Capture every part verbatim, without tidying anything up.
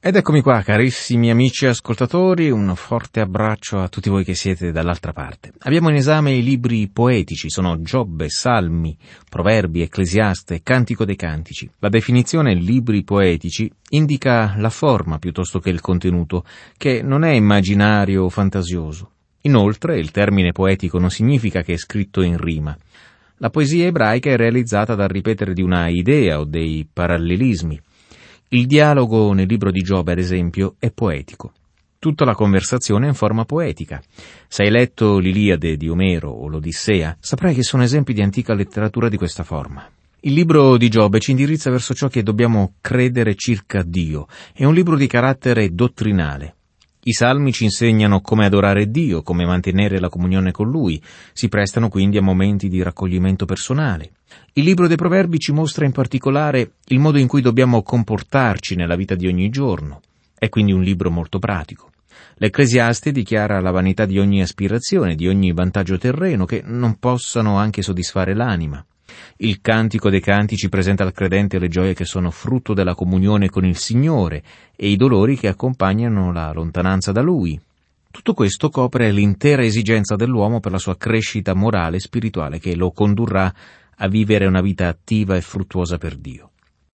Ed eccomi qua, carissimi amici ascoltatori, un forte abbraccio a tutti voi che siete dall'altra parte. Abbiamo in esame i libri poetici, sono Giobbe, Salmi, Proverbi, Ecclesiaste, Cantico dei Cantici. La definizione libri poetici indica la forma piuttosto che il contenuto, che non è immaginario o fantasioso. Inoltre, il termine poetico non significa che è scritto in rima. La poesia ebraica è realizzata dal ripetere di una idea o dei parallelismi. Il dialogo nel libro di Giobbe, ad esempio, è poetico. Tutta la conversazione è in forma poetica. Se hai letto l'Iliade di Omero o l'Odissea, saprai che sono esempi di antica letteratura di questa forma. Il libro di Giobbe ci indirizza verso ciò che dobbiamo credere circa Dio. È un libro di carattere dottrinale. I salmi ci insegnano come adorare Dio, come mantenere la comunione con Lui. Si prestano quindi a momenti di raccoglimento personale. Il libro dei Proverbi ci mostra in particolare il modo in cui dobbiamo comportarci nella vita di ogni giorno. È quindi un libro molto pratico. L'Ecclesiaste dichiara la vanità di ogni aspirazione, di ogni vantaggio terreno, che non possano anche soddisfare l'anima. Il Cantico dei Cantici presenta al credente le gioie che sono frutto della comunione con il Signore e i dolori che accompagnano la lontananza da Lui. Tutto questo copre l'intera esigenza dell'uomo per la sua crescita morale e spirituale, che lo condurrà a vivere una vita attiva e fruttuosa per Dio.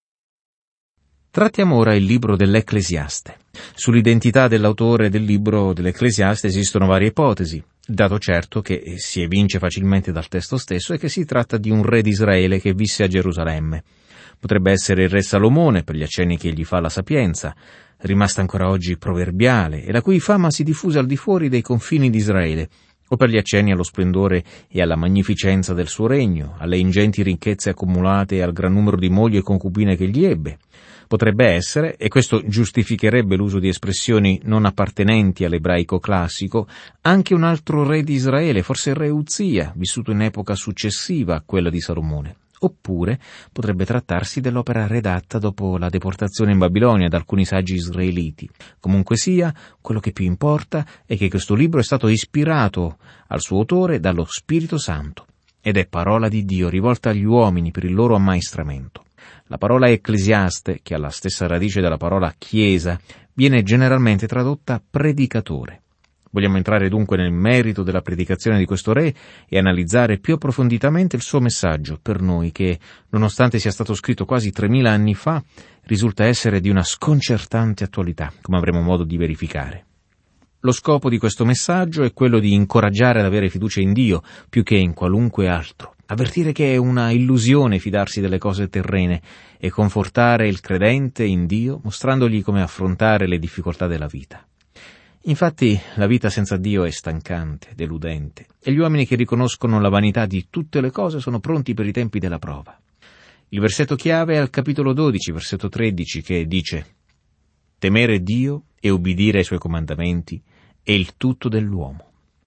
Trattiamo ora il libro dell'Ecclesiaste. Sull'identità dell'autore del libro dell'Ecclesiaste esistono varie ipotesi. Il dato certo, che si evince facilmente dal testo stesso, è che si tratta di un re di Israele che visse a Gerusalemme. Potrebbe essere il re Salomone, per gli accenni che gli fa la sapienza, rimasta ancora oggi proverbiale, e la cui fama si diffuse al di fuori dei confini di Israele, o per gli accenni allo splendore e alla magnificenza del suo regno, alle ingenti ricchezze accumulate e al gran numero di mogli e concubine che egli ebbe. Potrebbe essere, e questo giustificherebbe l'uso di espressioni non appartenenti all'ebraico classico, anche un altro re di Israele, forse il re Uzia, vissuto in epoca successiva a quella di Salomone. Oppure potrebbe trattarsi dell'opera redatta dopo la deportazione in Babilonia da alcuni saggi israeliti. Comunque sia, quello che più importa è che questo libro è stato ispirato al suo autore dallo Spirito Santo ed è parola di Dio rivolta agli uomini per il loro ammaestramento. La parola Ecclesiaste, che ha la stessa radice della parola Chiesa, viene generalmente tradotta predicatore. Vogliamo entrare dunque nel merito della predicazione di questo re e analizzare più approfonditamente il suo messaggio per noi che, nonostante sia stato scritto quasi tremila anni fa, risulta essere di una sconcertante attualità, come avremo modo di verificare. Lo scopo di questo messaggio è quello di incoraggiare ad avere fiducia in Dio più che in qualunque altro, avvertire che è una illusione fidarsi delle cose terrene e confortare il credente in Dio mostrandogli come affrontare le difficoltà della vita. Infatti la vita senza Dio è stancante, deludente, e gli uomini che riconoscono la vanità di tutte le cose sono pronti per i tempi della prova. Il versetto chiave è al capitolo dodici, versetto tredici, che dice: «Temere Dio e ubbidire ai Suoi comandamenti è il tutto dell'uomo».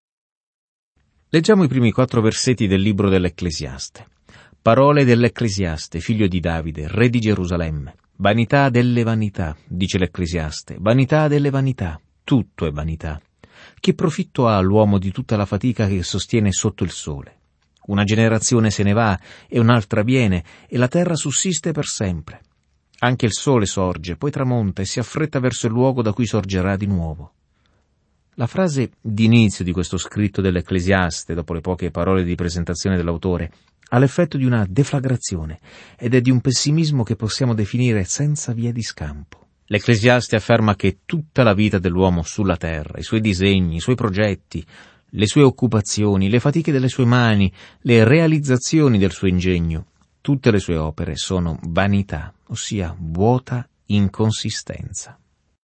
Leggiamo i primi quattro versetti del libro dell'Ecclesiaste. Parole dell'Ecclesiaste, figlio di Davide, re di Gerusalemme. Vanità delle vanità, dice l'Ecclesiaste, vanità delle vanità. Tutto è vanità. Che profitto ha l'uomo di tutta la fatica che sostiene sotto il sole? Una generazione se ne va e un'altra viene, e la terra sussiste per sempre. Anche il sole sorge, poi tramonta e si affretta verso il luogo da cui sorgerà di nuovo. La frase d'inizio di questo scritto dell'Ecclesiaste, dopo le poche parole di presentazione dell'autore, ha l'effetto di una deflagrazione ed è di un pessimismo che possiamo definire senza via di scampo. L'Ecclesiaste afferma che tutta la vita dell'uomo sulla terra, i suoi disegni, i suoi progetti, le sue occupazioni, le fatiche delle sue mani, le realizzazioni del suo ingegno, tutte le sue opere sono vanità, ossia vuota inconsistenza.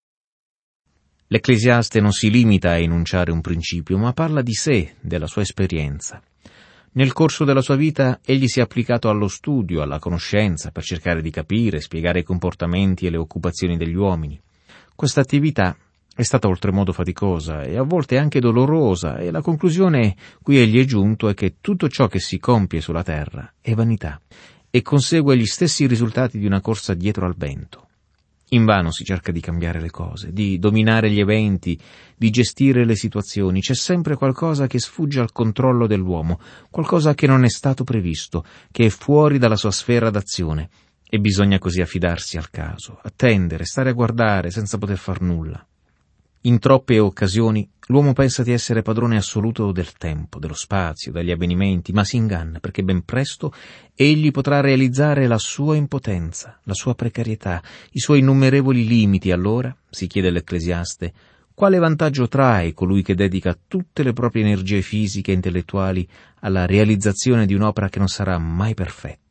L'Ecclesiaste non si limita a enunciare un principio, ma parla di sé, della sua esperienza. Nel corso della sua vita egli si è applicato allo studio, alla conoscenza, per cercare di capire, spiegare i comportamenti e le occupazioni degli uomini. Questa attività è stata oltremodo faticosa e a volte anche dolorosa, e la conclusione cui egli è giunto è che tutto ciò che si compie sulla terra è vanità e consegue gli stessi risultati di una corsa dietro al vento. Invano si cerca di cambiare le cose, di dominare gli eventi, di gestire le situazioni. C'è sempre qualcosa che sfugge al controllo dell'uomo, qualcosa che non è stato previsto, che è fuori dalla sua sfera d'azione. e bisogna così affidarsi al caso, attendere, stare a guardare senza poter far nulla. In troppe occasioni l'uomo pensa di essere padrone assoluto del tempo, dello spazio, degli avvenimenti, ma si inganna perché ben presto egli potrà realizzare la sua impotenza, la sua precarietà, i suoi innumerevoli limiti. Allora, si chiede l'Ecclesiaste, quale vantaggio trae colui che dedica tutte le proprie energie fisiche e intellettuali alla realizzazione di un'opera che non sarà mai perfetta?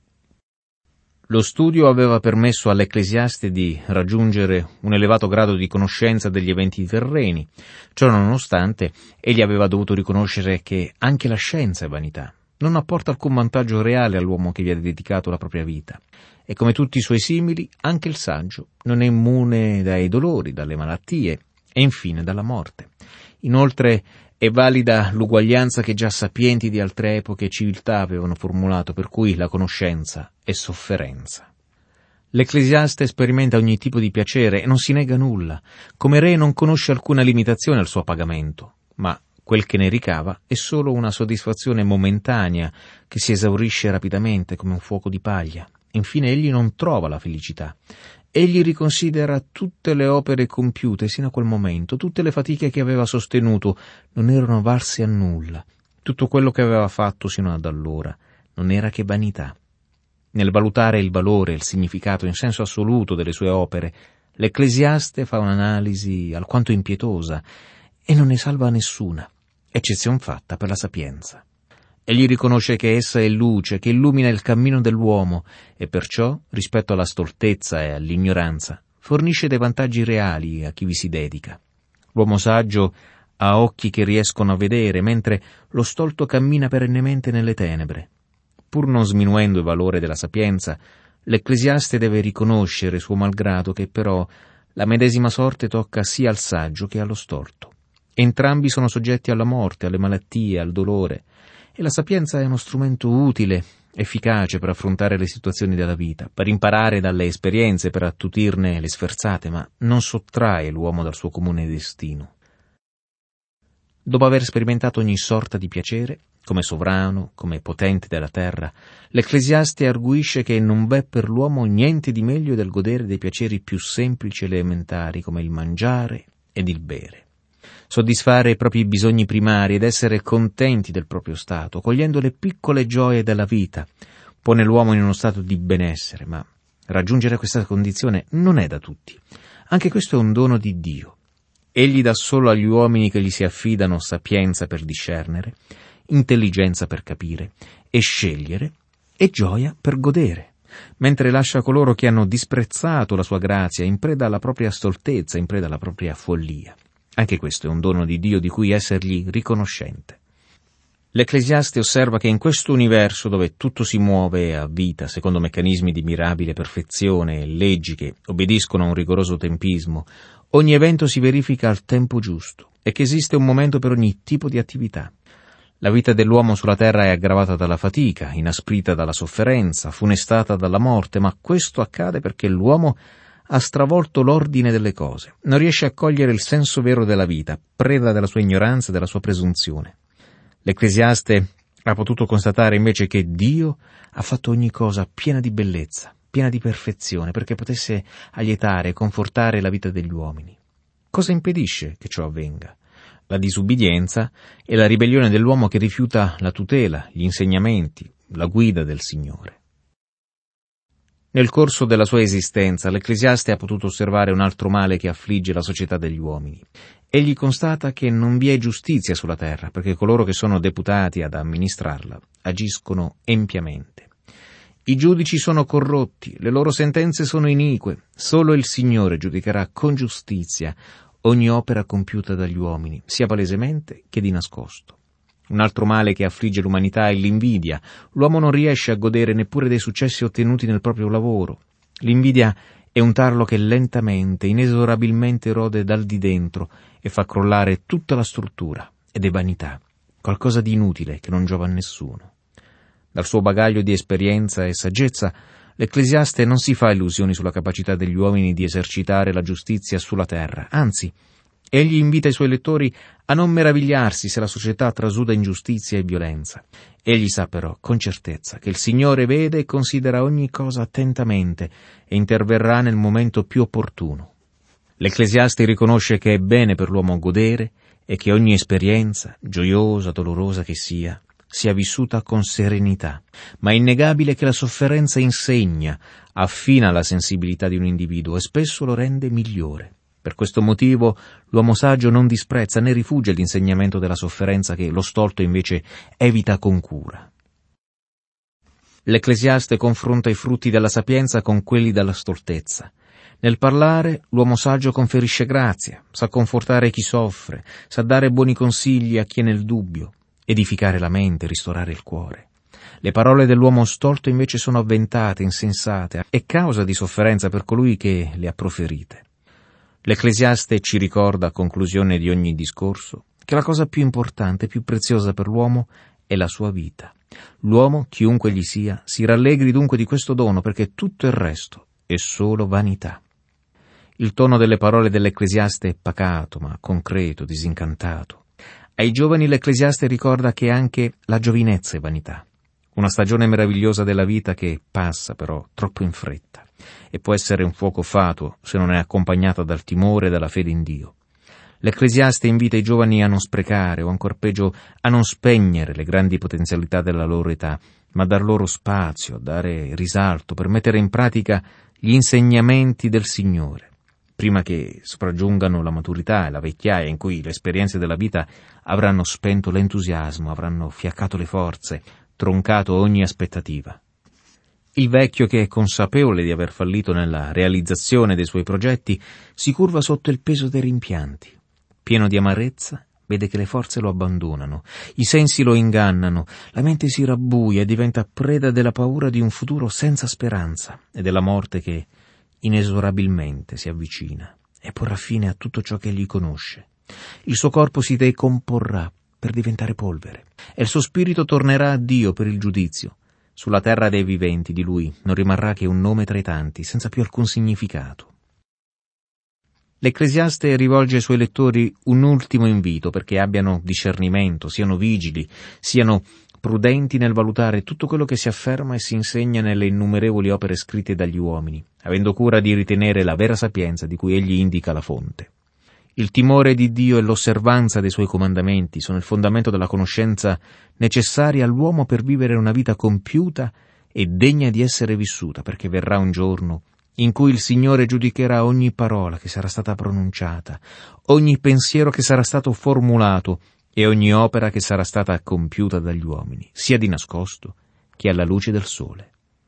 Lo studio aveva permesso all'Ecclesiaste di raggiungere un elevato grado di conoscenza degli eventi terreni. Ciò nonostante, egli aveva dovuto riconoscere che anche la scienza è vanità, non apporta alcun vantaggio reale all'uomo che vi ha dedicato la propria vita. E come tutti i suoi simili, anche il saggio non è immune dai dolori, dalle malattie e infine dalla morte. Inoltre è valida l'uguaglianza che già sapienti di altre epoche e civiltà avevano formulato, per cui la conoscenza è sofferenza. L'Ecclesiaste sperimenta ogni tipo di piacere e non si nega nulla. Come re non conosce alcuna limitazione al suo pagamento, ma quel che ne ricava è solo una soddisfazione momentanea che si esaurisce rapidamente come un fuoco di paglia. Infine egli non trova la felicità. Egli riconsidera tutte le opere compiute sino a quel momento, tutte le fatiche che aveva sostenuto non erano valse a nulla. Tutto quello che aveva fatto sino ad allora non era che vanità. Nel valutare il valore e il significato in senso assoluto delle sue opere, l'Ecclesiaste fa un'analisi alquanto impietosa e non ne salva nessuna, eccezion fatta per la sapienza. Egli riconosce che essa è luce che illumina il cammino dell'uomo e perciò, rispetto alla stoltezza e all'ignoranza, fornisce dei vantaggi reali a chi vi si dedica. L'uomo saggio ha occhi che riescono a vedere, mentre lo stolto cammina perennemente nelle tenebre. Pur non sminuendo il valore della sapienza, l'Ecclesiaste deve riconoscere, suo malgrado, che però la medesima sorte tocca sia al saggio che allo stolto. Entrambi sono soggetti alla morte, alle malattie, al dolore, e la sapienza è uno strumento utile, efficace per affrontare le situazioni della vita, per imparare dalle esperienze, per attutirne le sferzate, ma non sottrae l'uomo dal suo comune destino. Dopo aver sperimentato ogni sorta di piacere, come sovrano, come potente della terra, l'Ecclesiaste arguisce che non v'è per l'uomo niente di meglio del godere dei piaceri più semplici ed elementari, come il mangiare ed il bere. Soddisfare i propri bisogni primari ed essere contenti del proprio stato, cogliendo le piccole gioie della vita, pone l'uomo in uno stato di benessere, ma raggiungere questa condizione non è da tutti. Anche questo è un dono di Dio. Egli dà solo agli uomini che gli si affidano sapienza per discernere, intelligenza per capire e scegliere e gioia per godere, mentre lascia coloro che hanno disprezzato la sua grazia in preda alla propria stoltezza, in preda alla propria follia. Anche questo è un dono di Dio di cui essergli riconoscente. L'Ecclesiaste osserva che in questo universo dove tutto si muove a vita secondo meccanismi di mirabile perfezione e leggi che obbediscono a un rigoroso tempismo, ogni evento si verifica al tempo giusto e che esiste un momento per ogni tipo di attività. La vita dell'uomo sulla terra è aggravata dalla fatica, inasprita dalla sofferenza, funestata dalla morte, ma questo accade perché l'uomo ha stravolto l'ordine delle cose, non riesce a cogliere il senso vero della vita, preda della sua ignoranza e della sua presunzione. L'Ecclesiaste ha potuto constatare invece che Dio ha fatto ogni cosa piena di bellezza, piena di perfezione, perché potesse allietare e confortare la vita degli uomini. Cosa impedisce che ciò avvenga? La disubbidienza e la ribellione dell'uomo che rifiuta la tutela, gli insegnamenti, la guida del Signore. Nel corso della sua esistenza, l'Ecclesiaste ha potuto osservare un altro male che affligge la società degli uomini. Egli constata che non vi è giustizia sulla terra, perché coloro che sono deputati ad amministrarla agiscono empiamente. I giudici sono corrotti, le loro sentenze sono inique, solo il Signore giudicherà con giustizia ogni opera compiuta dagli uomini, sia palesemente che di nascosto. Un altro male che affligge l'umanità è l'invidia. L'uomo non riesce a godere neppure dei successi ottenuti nel proprio lavoro. L'invidia è un tarlo che lentamente, inesorabilmente rode dal di dentro e fa crollare tutta la struttura, ed è vanità, qualcosa di inutile che non giova a nessuno. Dal suo bagaglio di esperienza e saggezza, l'Ecclesiaste non si fa illusioni sulla capacità degli uomini di esercitare la giustizia sulla terra, anzi, Egli invita i suoi lettori a non meravigliarsi se la società trasuda ingiustizia e violenza. Egli sa però con certezza che il Signore vede e considera ogni cosa attentamente e interverrà nel momento più opportuno. L'Ecclesiaste riconosce che è bene per l'uomo godere e che ogni esperienza, gioiosa, dolorosa che sia, sia vissuta con serenità, ma è innegabile che la sofferenza insegna, affina la sensibilità di un individuo e spesso lo rende migliore. Per questo motivo l'uomo saggio non disprezza né rifugge l'insegnamento della sofferenza che lo stolto invece evita con cura. L'Ecclesiaste confronta i frutti della sapienza con quelli della stoltezza. Nel parlare l'uomo saggio conferisce grazia, sa confortare chi soffre, sa dare buoni consigli a chi è nel dubbio, edificare la mente, ristorare il cuore. Le parole dell'uomo stolto invece sono avventate, insensate e causa di sofferenza per colui che le ha proferite. L'Ecclesiaste ci ricorda, a conclusione di ogni discorso, che la cosa più importante, più preziosa per l'uomo è la sua vita. L'uomo, chiunque gli sia, si rallegri dunque di questo dono, perché tutto il resto è solo vanità. Il tono delle parole dell'Ecclesiaste è pacato, ma concreto, disincantato. Ai giovani l'Ecclesiaste ricorda che anche la giovinezza è vanità, una stagione meravigliosa della vita che passa però troppo in fretta e può essere un fuoco fatuo se non è accompagnata dal timore e dalla fede in Dio. L'Ecclesiaste invita i giovani a non sprecare o ancor peggio a non spegnere le grandi potenzialità della loro età, ma a dar loro spazio, a dare risalto per mettere in pratica gli insegnamenti del Signore, prima che sopraggiungano la maturità e la vecchiaia in cui le esperienze della vita avranno spento l'entusiasmo, avranno fiaccato le forze, troncato ogni aspettativa. Il vecchio, che è consapevole di aver fallito nella realizzazione dei suoi progetti, si curva sotto il peso dei rimpianti. Pieno di amarezza, vede che le forze lo abbandonano, i sensi lo ingannano, la mente si rabbuia e diventa preda della paura di un futuro senza speranza e della morte che inesorabilmente si avvicina e porrà fine a tutto ciò che egli conosce. Il suo corpo si decomporrà per diventare polvere e il suo spirito tornerà a Dio per il giudizio. Sulla terra dei viventi di lui non rimarrà che un nome tra i tanti, senza più alcun significato. L'Ecclesiaste rivolge ai suoi lettori un ultimo invito perché abbiano discernimento, siano vigili, siano prudenti nel valutare tutto quello che si afferma e si insegna nelle innumerevoli opere scritte dagli uomini, avendo cura di ritenere la vera sapienza di cui egli indica la fonte. Il timore di Dio e l'osservanza dei suoi comandamenti sono il fondamento della conoscenza necessaria all'uomo per vivere una vita compiuta e degna di essere vissuta, perché verrà un giorno in cui il Signore giudicherà ogni parola che sarà stata pronunciata, ogni pensiero che sarà stato formulato e ogni opera che sarà stata compiuta dagli uomini, sia di nascosto che alla luce del sole.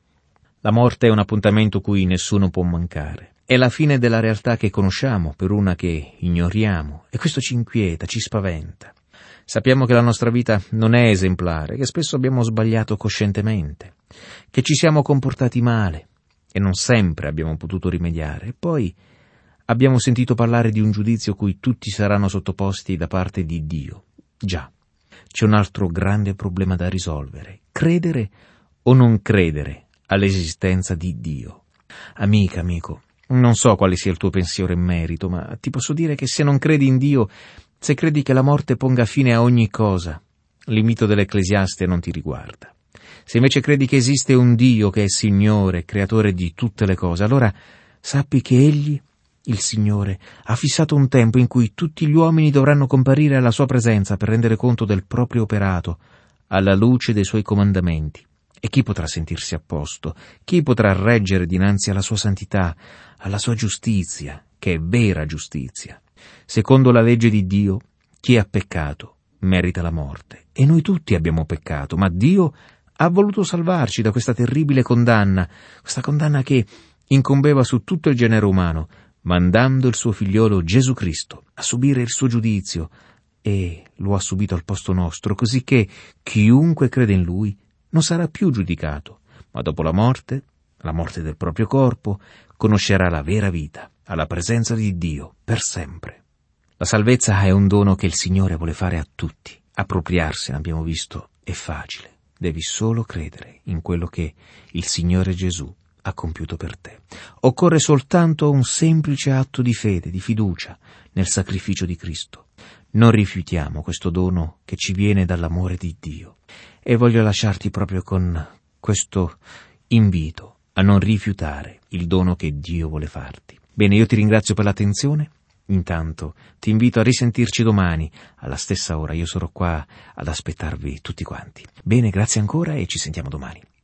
La morte è un appuntamento cui nessuno può mancare. È la fine della realtà che conosciamo per una che ignoriamo, e questo ci inquieta, ci spaventa. Sappiamo che la nostra vita non è esemplare, che spesso abbiamo sbagliato coscientemente, che ci siamo comportati male e non sempre abbiamo potuto rimediare. E poi abbiamo sentito parlare di un giudizio cui tutti saranno sottoposti da parte di Dio. Già, c'è un altro grande problema da risolvere: credere o non credere all'esistenza di Dio. Amica, amico, non so quale sia il tuo pensiero in merito, ma ti posso dire che se non credi in Dio, se credi che la morte ponga fine a ogni cosa, l'invito dell'Ecclesiaste non ti riguarda. Se invece credi che esiste un Dio che è Signore, creatore di tutte le cose, allora sappi che Egli, il Signore, ha fissato un tempo in cui tutti gli uomini dovranno comparire alla sua presenza per rendere conto del proprio operato, alla luce dei suoi comandamenti. E chi potrà sentirsi a posto? Chi potrà reggere dinanzi alla sua santità, alla sua giustizia, che è vera giustizia? Secondo la legge di Dio, chi ha peccato merita la morte. E noi tutti abbiamo peccato, ma Dio ha voluto salvarci da questa terribile condanna, questa condanna che incombeva su tutto il genere umano, mandando il suo figliolo Gesù Cristo a subire il suo giudizio, e lo ha subito al posto nostro, così che chiunque crede in Lui non sarà più giudicato, ma dopo la morte, la morte del proprio corpo, conoscerà la vera vita, alla presenza di Dio, per sempre. La salvezza è un dono che il Signore vuole fare a tutti. Appropriarsene, abbiamo visto, è facile. Devi solo credere in quello che il Signore Gesù ha compiuto per te. Occorre soltanto un semplice atto di fede, di fiducia nel sacrificio di Cristo. Non rifiutiamo questo dono che ci viene dall'amore di Dio. E voglio lasciarti proprio con questo invito a non rifiutare il dono che Dio vuole farti. Bene, io ti ringrazio per l'attenzione. Intanto ti invito a risentirci domani alla stessa ora. Io sarò qua ad aspettarvi tutti quanti. Bene, grazie ancora e ci sentiamo domani.